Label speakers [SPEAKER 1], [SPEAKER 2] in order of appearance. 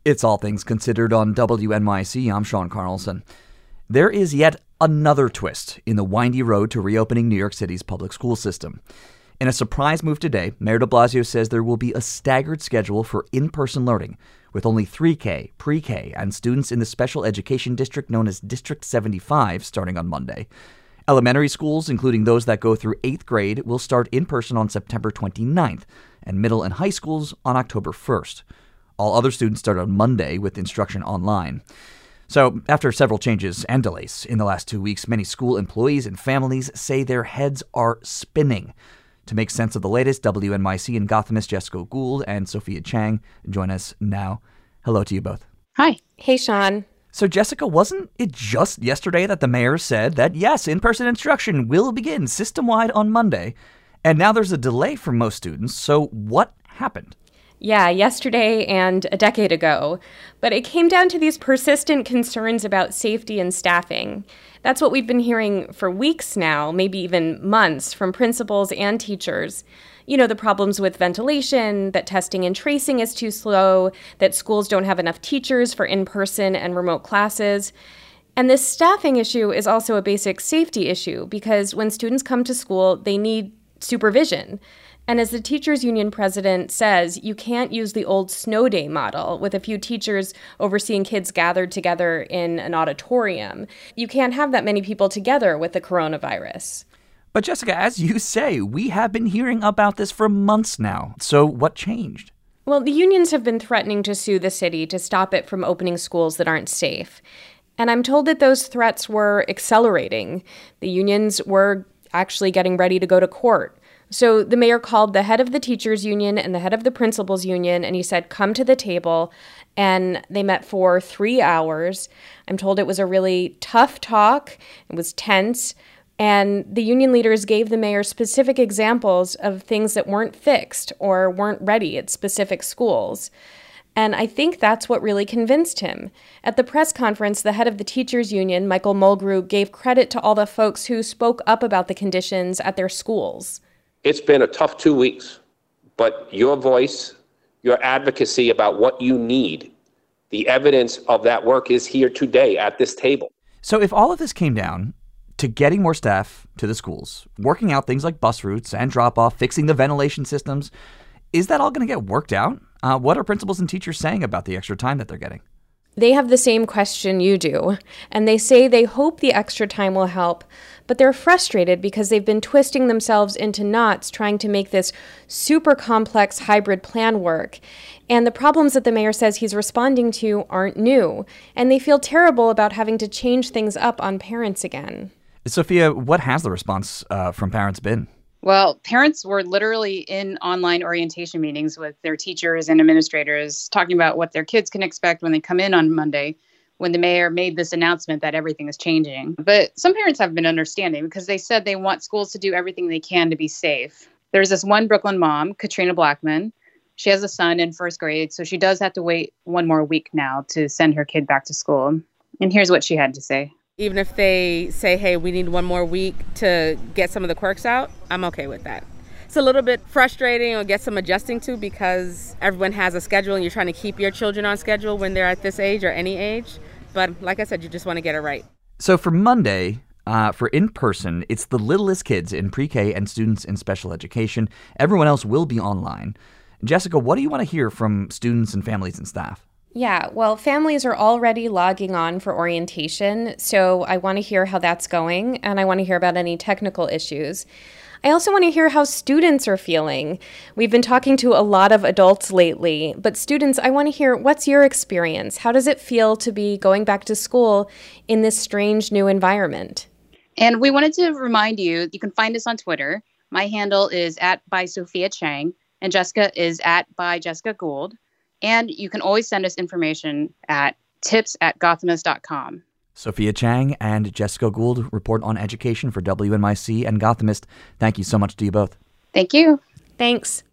[SPEAKER 1] It's All Things Considered on WNYC. I'm Sean Carlson. There is yet another twist in the windy road to reopening New York City's public school system. In a surprise move today, Mayor de Blasio says there will be a staggered schedule for in-person learning, with only 3K, pre-K, and students in the special education district known as District 75 starting on Monday. Elementary schools, including those that go through 8th grade, will start in person on September 29th, and middle and high schools on October 1st. All other students start on Monday with instruction online. So, after several changes and delays in the last 2 weeks, many school employees and families say their heads are spinning. To make sense of the latest, WNYC and Gothamist Jessica Gould and Sophia Chang join us now. Hello to you both.
[SPEAKER 2] Hi. Hey, Sean.
[SPEAKER 1] So, Jessica, wasn't it just yesterday that the mayor said that, yes, in-person instruction will begin system-wide on Monday, and now there's a delay for most students, so what happened?
[SPEAKER 2] Yeah, yesterday and a decade ago. But it came down to these persistent concerns about safety and staffing. That's what we've been hearing for weeks now, maybe even months, from principals and teachers. You know, the problems with ventilation, that testing and tracing is too slow, that schools don't have enough teachers for in-person and remote classes. And this staffing issue is also a basic safety issue because when students come to school, they need supervision. And as the teachers union president says, you can't use the old snow day model with a few teachers overseeing kids gathered together in an auditorium. You can't have that many people together with the coronavirus.
[SPEAKER 1] But Jessica, as you say, we have been hearing about this for months now. So what changed?
[SPEAKER 2] Well, the unions have been threatening to sue the city to stop it from opening schools that aren't safe. And I'm told that those threats were accelerating. The unions were actually getting ready to go to court. So the mayor called the head of the teachers union and the head of the principals union, and he said, come to the table. And they met for 3 hours. I'm told it was a really tough talk. It was tense. And the union leaders gave the mayor specific examples of things that weren't fixed or weren't ready at specific schools. And I think that's what really convinced him. At the press conference, the head of the teachers union, Michael Mulgrew, gave credit to all the folks who spoke up about the conditions at their schools.
[SPEAKER 3] It's been a tough 2 weeks, but your voice, your advocacy about what you need, the evidence of that work is here today at this table.
[SPEAKER 1] So if all of this came down to getting more staff to the schools, working out things like bus routes and drop-off, fixing the ventilation systems, is that all going to get worked out? What are principals and teachers saying about the extra time that they're getting?
[SPEAKER 2] They have the same question you do, and they say they hope the extra time will help, but they're frustrated because they've been twisting themselves into knots trying to make this super complex hybrid plan work. And the problems that the mayor says he's responding to aren't new, and they feel terrible about having to change things up on parents again.
[SPEAKER 1] Sophia, what has the response from parents been?
[SPEAKER 4] Well, parents were literally in online orientation meetings with their teachers and administrators talking about what their kids can expect when they come in on Monday, when the mayor made this announcement that everything is changing. But some parents have been understanding because they said they want schools to do everything they can to be safe. There's this one Brooklyn mom, Katrina Blackman. She has a son in first grade, so she does have to wait 1 more week now to send her kid back to school. And here's what she had to say.
[SPEAKER 5] Even if they say, hey, we need 1 more week to get some of the quirks out, I'm okay with that. It's a little bit frustrating or get some adjusting to because everyone has a schedule and you're trying to keep your children on schedule when they're at this age or any age. But like I said, you just want to get it right.
[SPEAKER 1] So for Monday, for in-person, it's the littlest kids in pre-K and students in special education. Everyone else will be online. Jessica, what do you want to hear from students and families and staff?
[SPEAKER 2] Yeah, well, families are already logging on for orientation, so I want to hear how that's going, and I want to hear about any technical issues. I also want to hear how students are feeling. We've been talking to a lot of adults lately, but students, I want to hear, what's your experience? How does it feel to be going back to school in this strange new environment?
[SPEAKER 4] And we wanted to remind you, you can find us on Twitter. My handle is @bySophiaChang, and Jessica is @byJessicaGould. And you can always send us information at tips@gothamist.com.
[SPEAKER 1] Sophia Chang and Jessica Gould report on education for WNYC and Gothamist. Thank you so much to you both.
[SPEAKER 4] Thank you.
[SPEAKER 2] Thanks.